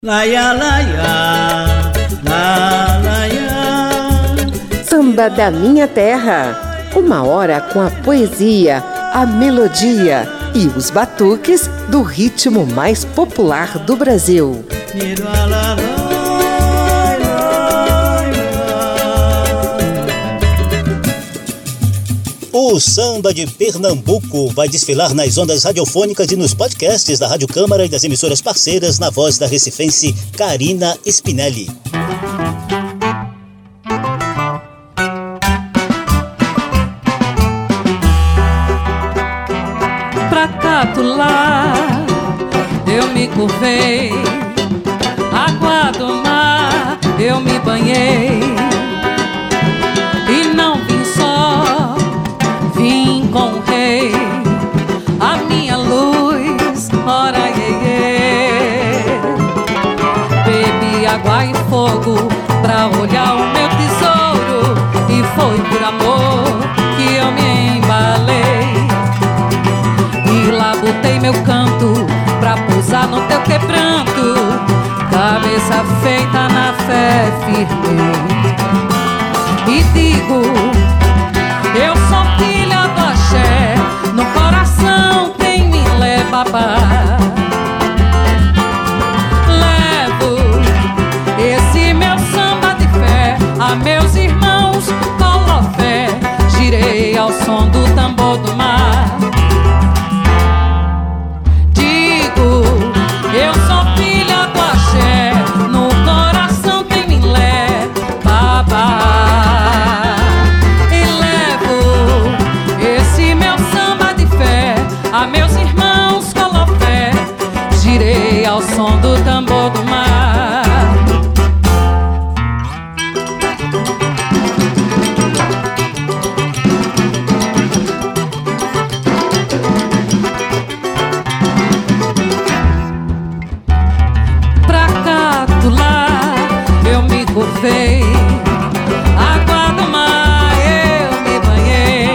Laia, laia, la, laia. Samba da Minha Terra. Uma hora com a poesia, a melodia e os batuques do ritmo mais popular do Brasil. O samba de Pernambuco vai desfilar nas ondas radiofônicas e nos podcasts da Rádio Câmara e das emissoras parceiras na voz da recifense Carina Spinelli. Pra catular eu me curvei, água do mar eu me banhei, e não vim só, vim com o rei, a minha luz, ora iê, bebi água e fogo pra olhar o meu tesouro, e foi por amor que eu me embalei, e lá botei meu canto pra pousar no teu quebranto, cabeça feita na fé firme, e digo: eu sou filha do axé, no coração quem me leva a paz. Levo esse meu samba de fé a meus irmãos colofé, girei ao som do tambor do mar. Digo: eu sou filha do axé, no coração quem me leva a paz. A meus irmãos colofé, girei ao som do tambor do mar. Pra catular eu me curvei, água do mar eu me banhei,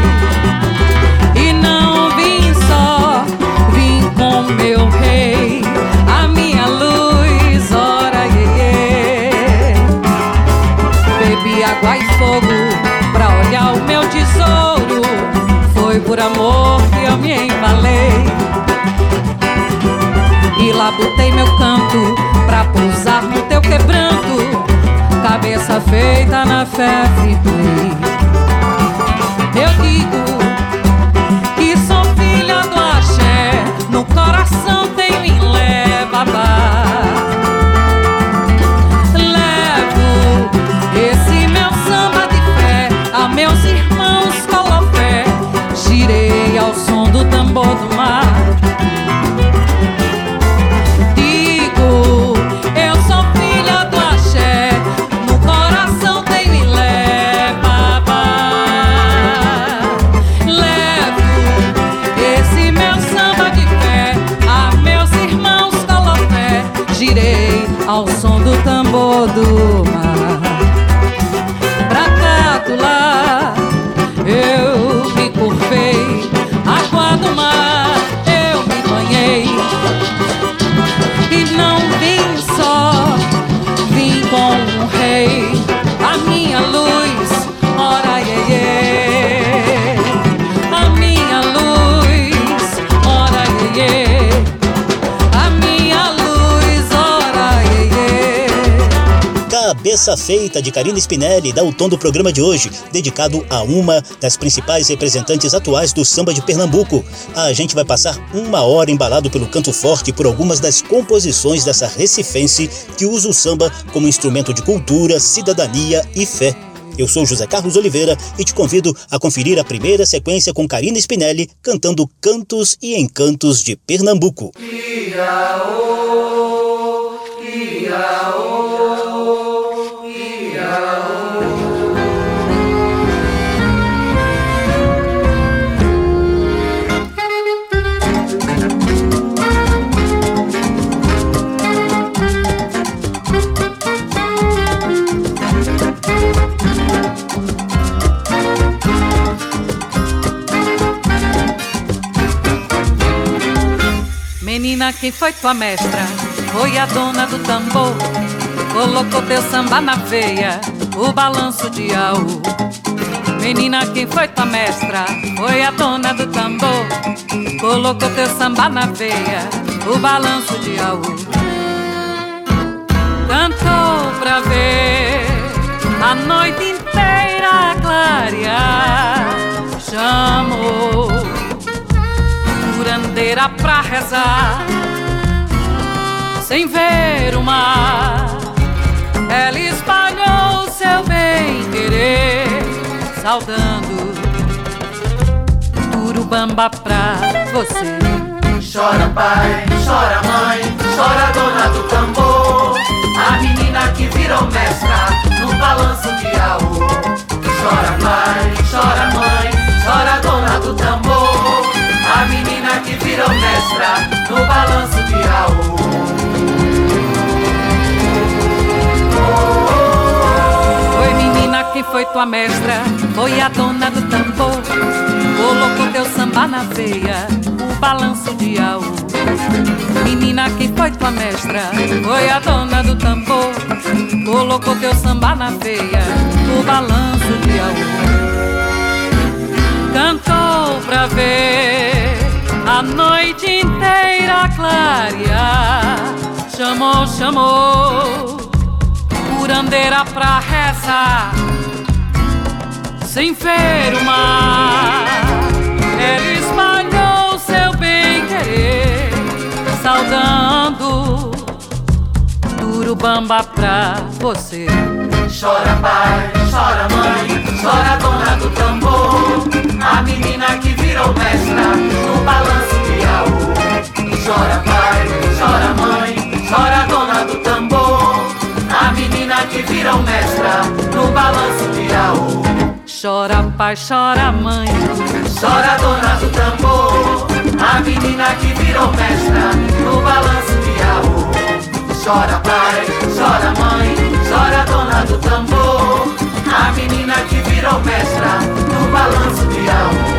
meu rei, a minha luz, ora iê, bebi água e fogo pra olhar o meu tesouro, foi por amor que eu me embalei, e lá botei meu canto pra pousar no teu quebranto, cabeça feita na fé firme. Eu digo que sou filha do axé, no coração tem me leva a paz. Levo esse meu samba de fé a meus irmãos colofé, girei ao som do tambor do mar. Digo: eu sou filha do axé, no coração tem me leva a paz. Levo esse meu samba de fé a meus irmãos colofé, girei ao som do tambor do mar. Pra catular eu me curvei, água do mar eu me banhei, e não vim só, vim com o rei, a minha luz, ora iê, a minha luz, ora iê, a minha luz, ora iê. Cabeça Feita, de Carina Spinelli, dá o tom do programa de hoje, dedicado a uma das principais representantes atuais do samba de Pernambuco. A gente vai passar uma hora embalado pelo canto forte por algumas das composições dessa recifense que usa o samba como instrumento de cultura, cidadania e fé. Eu sou José Carlos Oliveira e te convido a conferir a primeira sequência com Carina Spinelli cantando Cantos e Encantos de Pernambuco. Menina, quem foi tua mestra? foi a dona do tambor. Colocou teu samba na veia, o balanço de Aú. Menina, quem foi tua mestra? Foi a dona do tambor. Colocou teu samba na veia, o balanço de Aú. Cantou pra ver a noite inteira clarear. Chamou curandeira pra rezar, sem ver o mar. Ela espalhou seu bem-querer, saudando Urubamba pra você. Chora pai, chora mãe, chora dona do tambor, a menina que virou mestra no balanço de Aú. Chora pai, chora mãe, chora dona do tambor, a menina que virou mestra no balanço de Aú. Oi menina, quem foi tua mestra? Foi a dona do tambor. Colocou teu samba na veia, o balanço de Aú. Menina, quem foi tua mestra? Foi a dona do tambor. Colocou teu samba na veia, o balanço de Aú. Cantou pra ver a noite inteira clarear. Chamou, chamou curandeira pra rezar, sem ver o mar. Ela espalhou seu bem-querer, saudando Urubamba pra você. Chora pai, chora mãe, chora dona do tambor, a menina que virou mestra no balanço de Aú. Chora pai, chora mãe, chora dona do tambor, a menina que virou mestra no balanço de Aú. Chora pai, chora mãe, chora dona do tambor, a menina que virou mestra no balanço de Aú. Chora pai, chora mãe, chora dona do tambor, a menina que virou mestra no balanço de Aú.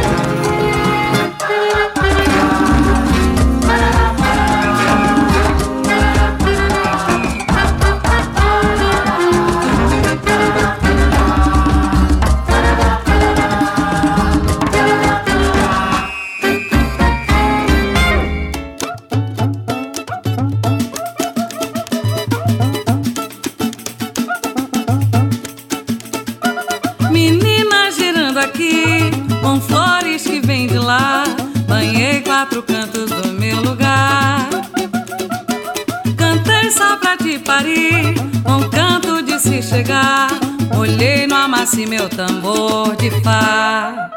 menina girando aqui, com flores que vêm de lá. Banhei 4 cantos do meu lugar. Cantei só pra te parir, um canto de se chegar. Olhei no amasse meu tambor de Fá.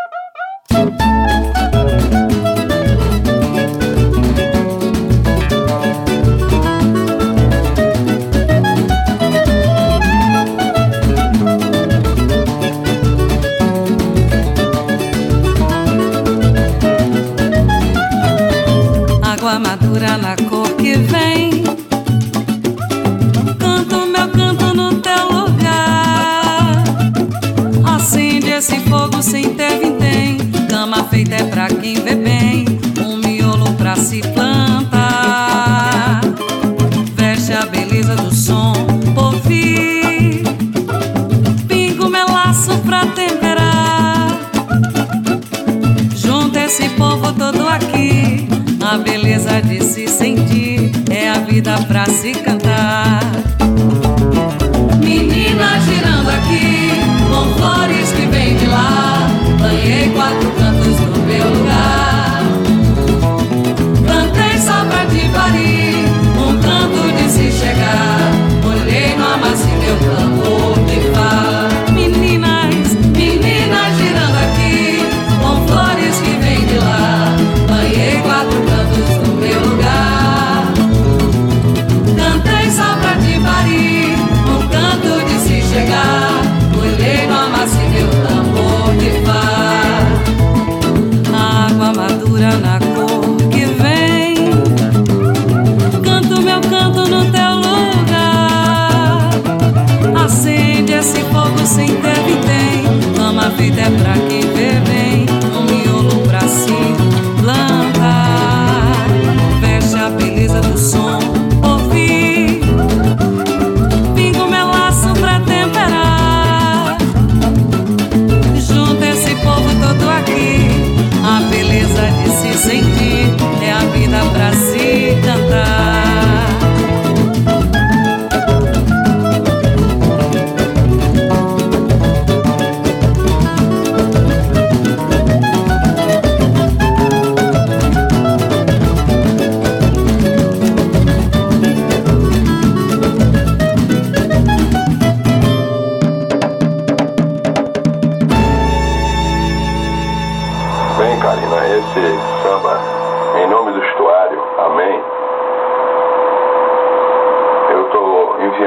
Água madura na cor que vem, canto meu canto no teu lugar. Acende esse fogo sem ter vintém, cama feita é pra quem vê bem, um miolo pra se plantar. Veste a beleza do som, ouvir, pingo meu laço pra temperar. Junta esse povo todo aqui, a beleza de se sentir é a vida pra se cantar. Menina girando aqui, com flores que vêm de lá. Banhei 4 cantos do meu lugar. Cantei só pra te parir, um canto de se chegar. Olhei no amasse meu tambor de Fá. Meninas, meninas girando aqui, com flores que vêm de lá. Banhei 4 cantos do meu lugar. Cantei só pra te parir, um canto de se chegar. Olhei no amasse meu tambor de Fá.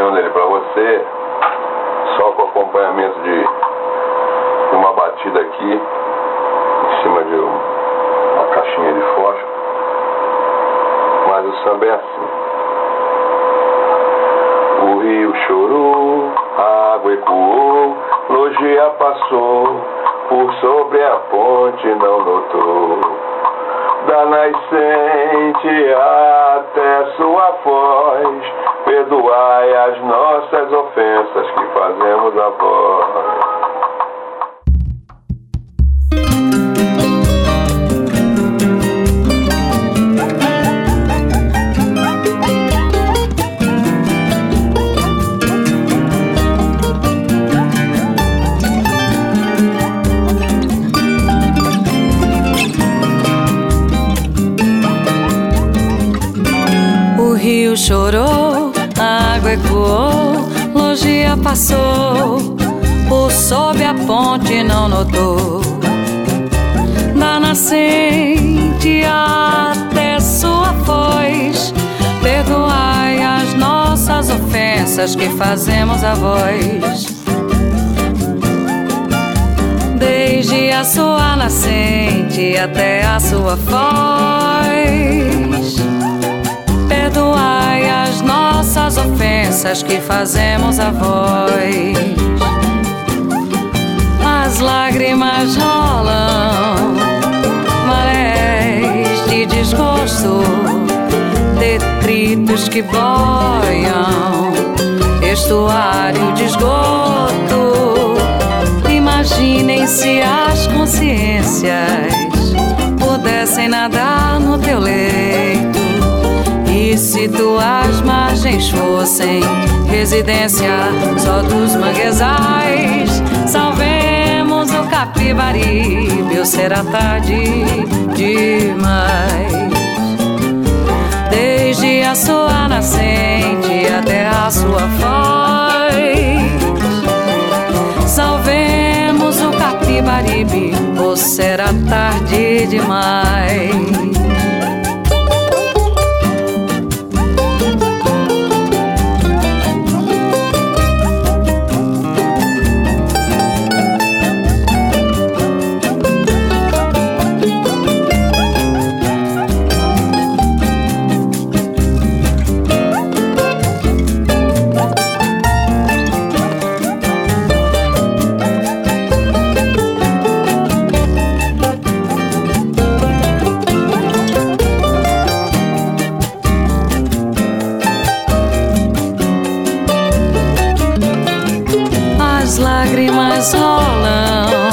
enviando ele para você, só com acompanhamento de uma batida aqui, em cima de uma caixinha de fósforo. Mas o samba é assim. O rio chorou, a água ecoou, Logia passou, por sobre a ponte não notou. Da nascente até sua foz, perdoai as nossas ofensas que fazemos a vós. O rio chorou, a água ecoou, Logia passou, por sob a ponte não notou. Da nascente até sua foz, perdoai as nossas ofensas que fazemos a vós. Desde a sua nascente até a sua foz, perdoai as nossas ofensas que fazemos a vós. As lágrimas rolam, marés de desgosto, detritos que boiam, estuário de esgoto. Imaginem se as consciências pudessem nadar no teu leito, e se tuas margens fossem residência só dos manguezais. Salvemos o Capibaribe, ou será tarde demais. Desde a sua nascente até a sua foz, salvemos o Capibaribe, ou será tarde demais. Lágrimas rolam,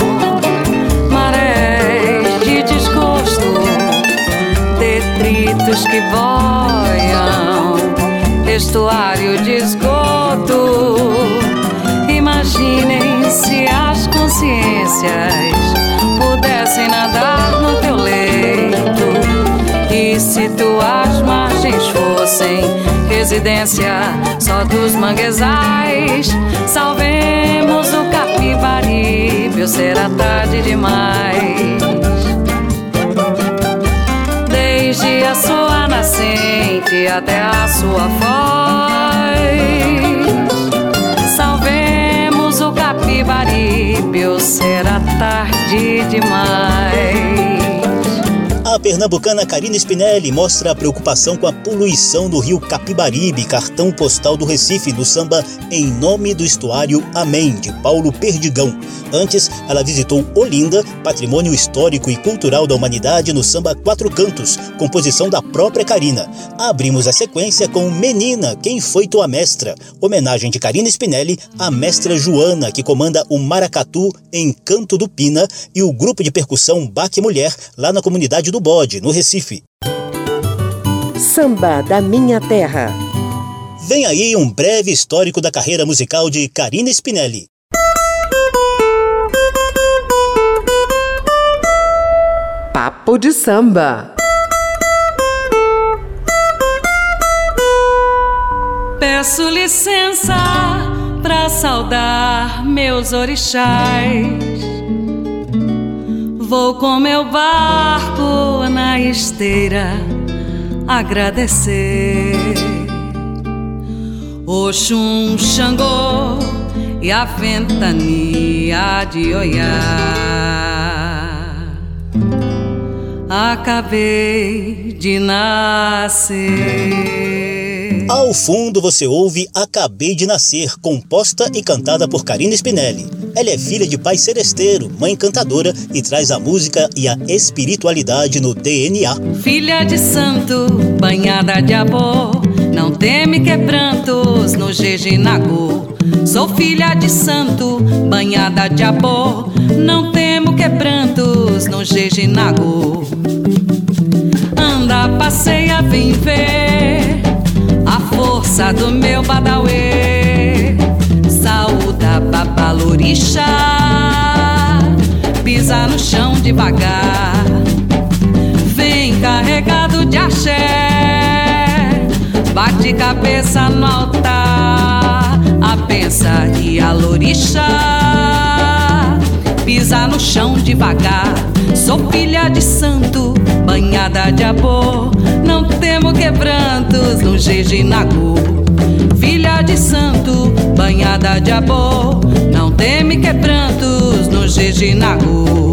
marés de desgosto, detritos que boiam, estuário de esgoto. Imaginem se as consciências pudessem nadar no teu leito, e se tuas margens fossem residência só dos manguezais. Salvemos o Capibaribe, ou será tarde demais. Desde a sua nascente até a sua foz, salvemos o Capibaribe, ou será tarde demais. A pernambucana Carina Spinelli mostra a preocupação com a poluição do rio Capibaribe, cartão postal do Recife, no samba Em Nome do Estuário Amém, de Paulo Perdigão. Antes, ela visitou Olinda, patrimônio histórico e cultural da humanidade, no samba Quatro Cantos, composição da própria Carina. Abrimos a sequência com Menina, Quem Foi Tua Mestra? Homenagem de Carina Spinelli à mestra Joana, que comanda o maracatu em Canto do Pina e o grupo de percussão Baque Mulher, lá na comunidade do Bode, no Recife. Samba da Minha Terra. Vem aí um breve histórico da carreira musical de Carina Spinelli. Papo de Samba. Peço licença pra saudar meus orixás. Vou com meu barco na esteira agradecer Oxum, Xangô e a ventania de Oiá. Acabei de nascer. Ao fundo você ouve Acabei de Nascer, composta e cantada por Carina Spinelli. Ela é filha de pai seresteiro, mãe cantadora e traz a música e a espiritualidade no DNA. Filha de santo, banhada de amor, não teme quebrantos no Jejinago. Sou filha de santo, banhada de amor, não temo quebrantos no Jejinago. Anda, passeia, vem ver a força do meu badauê. Saúda, babalorixá, pisa no chão devagar. Vem carregado de axé, bate cabeça no altar. A benção e a lorixá, pisa no chão devagar. Sou filha de santo, banhada de amor, não temo quebrantos no Jejinago. Filha de santo, banhada de amor, não teme quebrantos no Jejinago.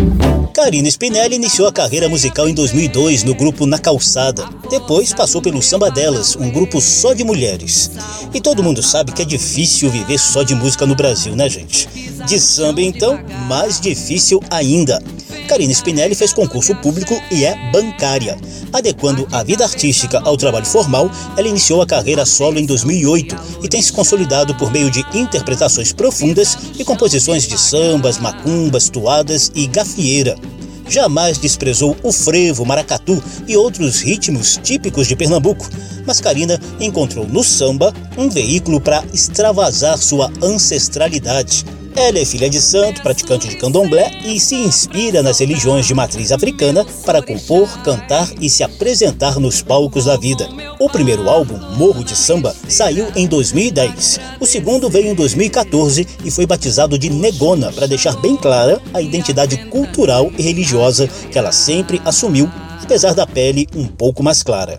Carina Spinelli iniciou a carreira musical em 2002 no grupo Na Calçada. Depois passou pelo Samba Delas, um grupo só de mulheres. E todo mundo sabe que é difícil viver só de música no Brasil, né, gente? De samba, então, mais difícil ainda. Carina Spinelli fez concurso público e é bancária. Adequando a vida artística ao trabalho formal, ela iniciou a carreira solo em 2008 e tem se consolidado por meio de interpretações profundas e composições de sambas, macumbas, toadas e gafieira. Jamais desprezou o frevo, maracatu e outros ritmos típicos de Pernambuco, mas Carina encontrou no samba um veículo para extravasar sua ancestralidade. Ela é filha de santo, praticante de candomblé e se inspira nas religiões de matriz africana para compor, cantar e se apresentar nos palcos da vida. O primeiro álbum, Morro de Samba, saiu em 2010. O segundo veio em 2014 e foi batizado de Negona, para deixar bem clara a identidade cultural e religiosa que ela sempre assumiu, apesar da pele um pouco mais clara.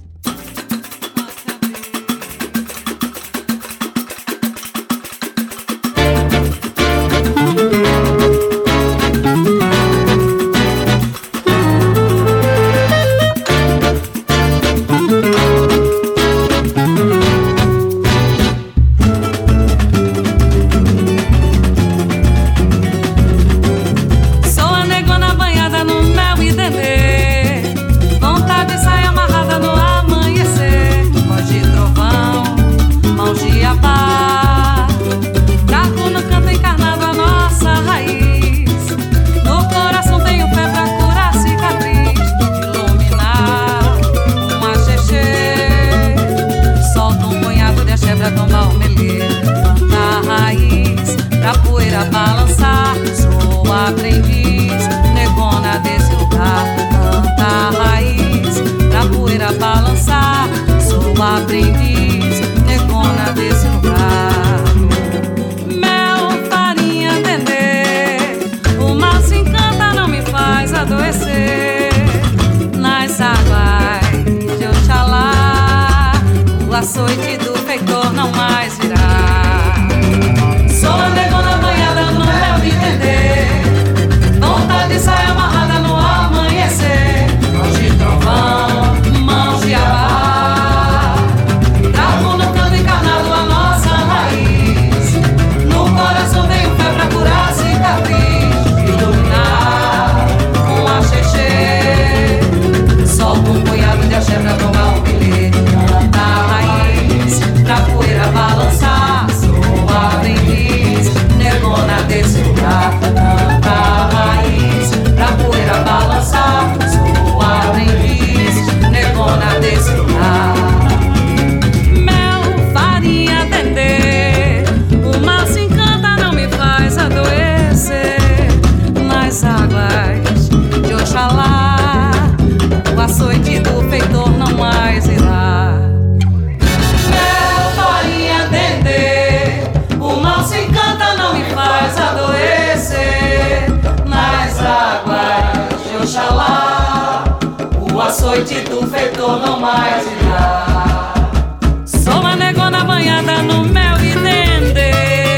Açoite do feitor não mais irá. Sou uma negona banhada banhada no mel e dendê.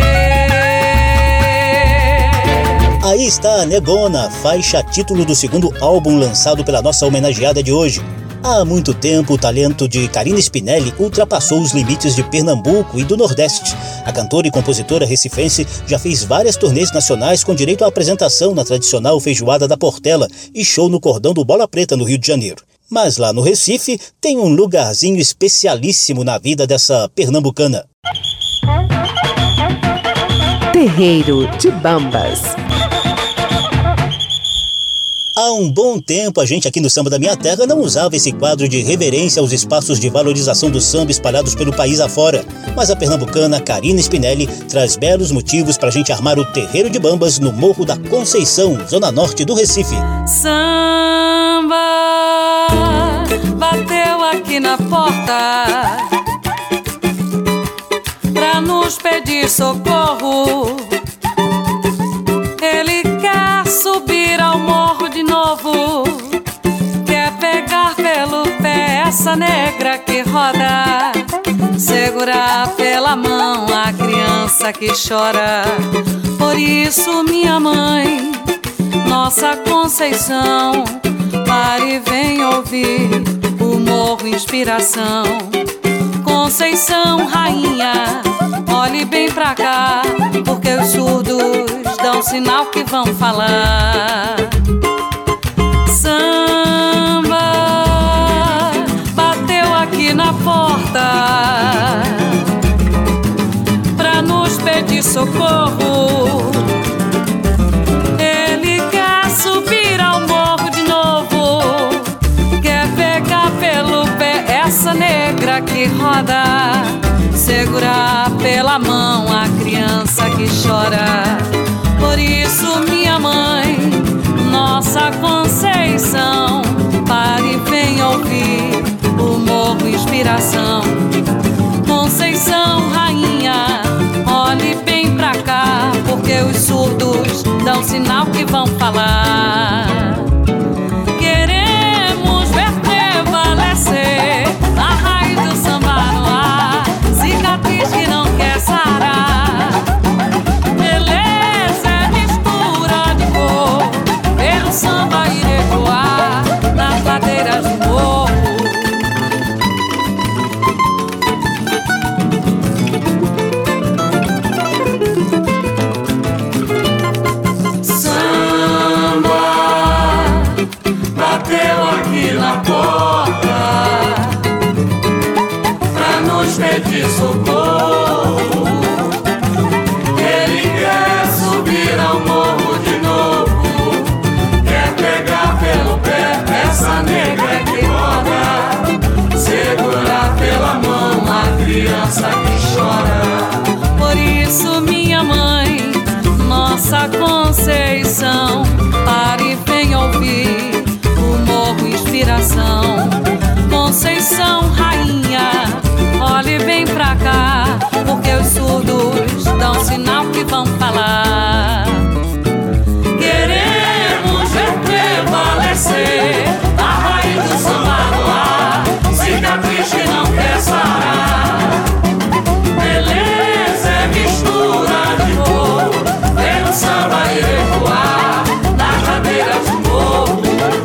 Aí está a Negona, faixa título do segundo álbum lançado pela nossa homenageada de hoje. Há muito tempo, o talento de Carina Spinelli ultrapassou os limites de Pernambuco e do Nordeste. A cantora e compositora recifense já fez várias turnês nacionais com direito à apresentação na tradicional Feijoada da Portela e show no Cordão do Bola Preta, no Rio de Janeiro. Mas lá no Recife tem um lugarzinho especialíssimo na vida dessa pernambucana. Terreiro de Bambas. Há um bom tempo, a gente aqui no Samba da Minha Terra não usava esse quadro de reverência aos espaços de valorização do samba espalhados pelo país afora. Mas a pernambucana Carina Spinelli traz belos motivos para a gente armar o Terreiro de Bambas no Morro da Conceição, zona norte do Recife. Samba bateu aqui na porta pra nos pedir socorro. Ele quer subir ao morro de novo, quer pegar pelo pé essa negra que roda, segurar pela mão a criança que chora. Por isso, minha mãe, nossa Conceição, pare e vem ouvir o Morro Inspiração. Conceição, rainha, olhe bem pra cá, porque os surdos dão sinal que vão falar. Samba bateu aqui na porta pra nos pedir socorro. Ele quer subir ao morro de novo, quer pegar pelo pé essa negra que roda, segurar pela mão a criança que chora. Por isso, minha mãe, nossa Conceição, pare e vem ouvir o Morro Inspiração. Conceição, rainha, olhe bem pra cá, porque os surdos dão sinal que vão falar. Queremos ver prevalecer a raiz do samba no ar, cicatriz que não quer sarar. Beleza é mistura de cor, ver o samba ir ecoar nas ladeiras do morro. Samba bateu aqui na porta pra nos pedir socorro. Ele quer subir ao morro de novo, quer pegar pelo pé essa negra que roda, segurar pela mão a criança que chora. Por isso, minha mãe, nossa Conceição, pare e vem ouvir o Morro Inspiração. Conceição, rainha, olhe bem pra cá, porque os surdos dão sinal que vão falar. Queremos ver prevalecer a raiz do samba no ar, cicatriz que não quer sarar. Beleza é mistura de cor, ver o samba ir ecoar nas ladeiras do morro.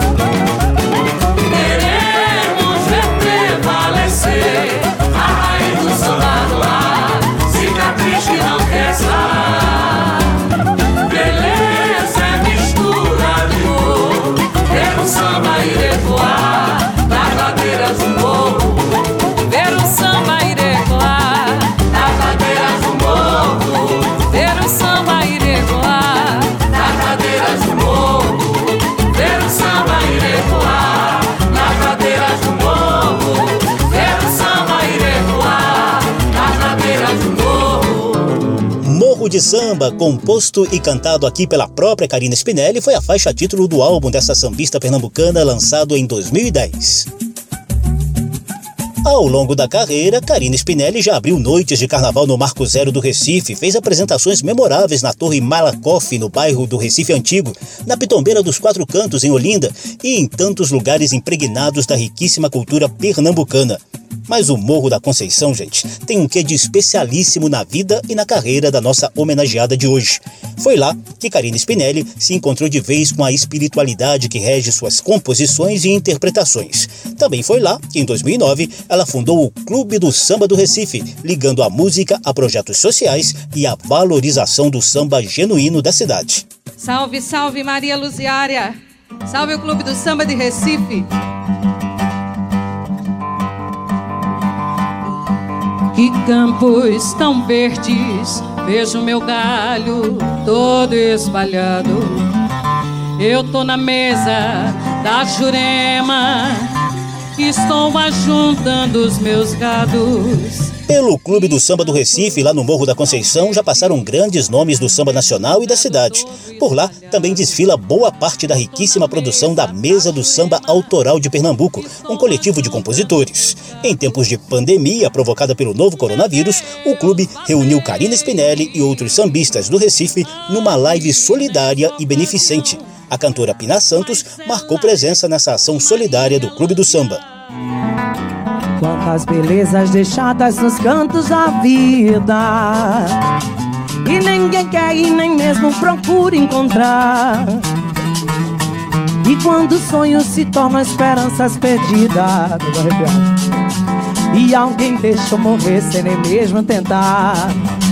Queremos ver prevalecer a raiz do samba no ar, cicatriz que não quer sarar. Beleza é mistura de cor, ver o samba ir ecoar nas ladeiras do morro. Ver o samba ir ecoar nas ladeiras do morro. Ver o samba ir ecoar nas ladeiras do morro. Ver o samba ir ecoar nas ladeiras do morro. Ver o samba ir ecoar nas ladeiras do morro. Morro de Samba, composto e cantado aqui pela própria Carina Spinelli, foi a faixa título do álbum dessa sambista pernambucana lançado em 2010. Ao longo da carreira, Carina Spinelli já abriu noites de carnaval no Marco Zero do Recife, fez apresentações memoráveis na Torre Malakoff, no bairro do Recife Antigo, na Pitombeira dos Quatro Cantos, em Olinda, e em tantos lugares impregnados da riquíssima cultura pernambucana. Mas o Morro da Conceição, gente, tem um quê de especialíssimo na vida e na carreira da nossa homenageada de hoje. Foi lá que Carina Spinelli se encontrou de vez com a espiritualidade que rege suas composições e interpretações. Também foi lá que, em 2009, ela fundou o Clube do Samba do Recife, ligando a música a projetos sociais e a valorização do samba genuíno da cidade. Salve, salve Maria Luziária! Salve o Clube do Samba de Recife! Que campos tão verdes, vejo meu galho todo espalhado. Eu tô na mesa da Jurema, estou ajuntando os meus gados. Pelo Clube do Samba do Recife, lá no Morro da Conceição, já passaram grandes nomes do samba nacional e da cidade. Por lá, também desfila boa parte da riquíssima produção da Mesa do Samba Autoral de Pernambuco, um coletivo de compositores. Em tempos de pandemia provocada pelo novo coronavírus, o clube reuniu Carina Spinelli e outros sambistas do Recife numa live solidária e beneficente. A cantora Pina Santos marcou presença nessa ação solidária do Clube do Samba. Quantas belezas deixadas nos cantos da vida, e ninguém quer e nem mesmo procura encontrar. E quando sonhos se tornam esperanças perdidas, e alguém deixa eu morrer sem nem mesmo tentar.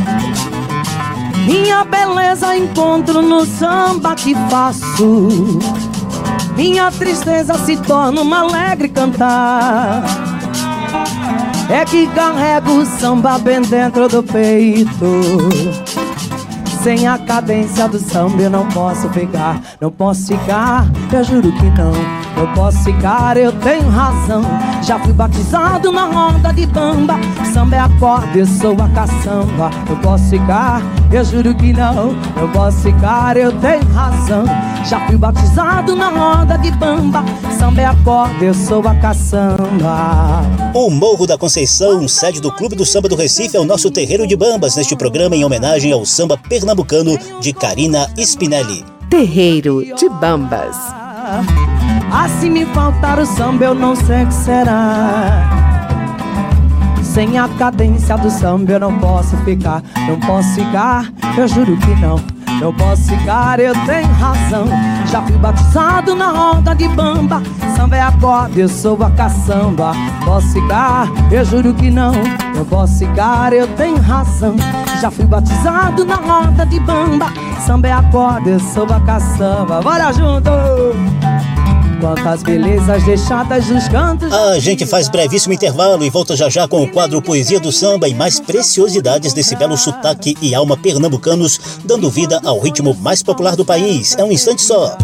Minha beleza encontro no samba que faço, minha tristeza se torna um alegre cantar. É que carrego o samba bem dentro do peito. Sem a cadência do samba eu não posso ficar. Não posso ficar, eu juro que não. Não posso ficar, eu tenho razão. Já fui batizado na roda de bamba. Samba é a corda, eu sou a caçamba. Não posso ficar, eu juro que não. Não posso ficar, eu tenho razão. Já fui batizado na roda de bamba. Samba é a corda, eu sou a caçamba. O Morro da Conceição, sede do Clube do Samba do Recife, é o nosso terreiro de bambas neste programa em homenagem ao samba pernambucano de Carina Spinelli. Terreiro de Bambas. Assim me faltar o samba, eu não sei o que será. Sem a cadência do samba eu não posso ficar. Não posso ficar, eu juro que não. Não posso ficar, eu tenho razão. Já fui batizado na roda de bamba. Samba é a corda, eu sou a caçamba. Posso ficar, eu juro que não. Não posso ficar, eu tenho razão. Já fui batizado na roda de bamba. Samba é a corda, eu sou a caçamba. Bora junto! Quantas belezas deixadas nos cantos. A gente faz brevíssimo intervalo e volta já já com o quadro Poesia do Samba e mais preciosidades desse belo sotaque e alma pernambucanos, dando vida ao ritmo mais popular do país. É um instante só.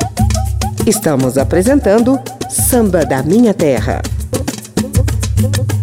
Estamos apresentando Samba da Minha Terra.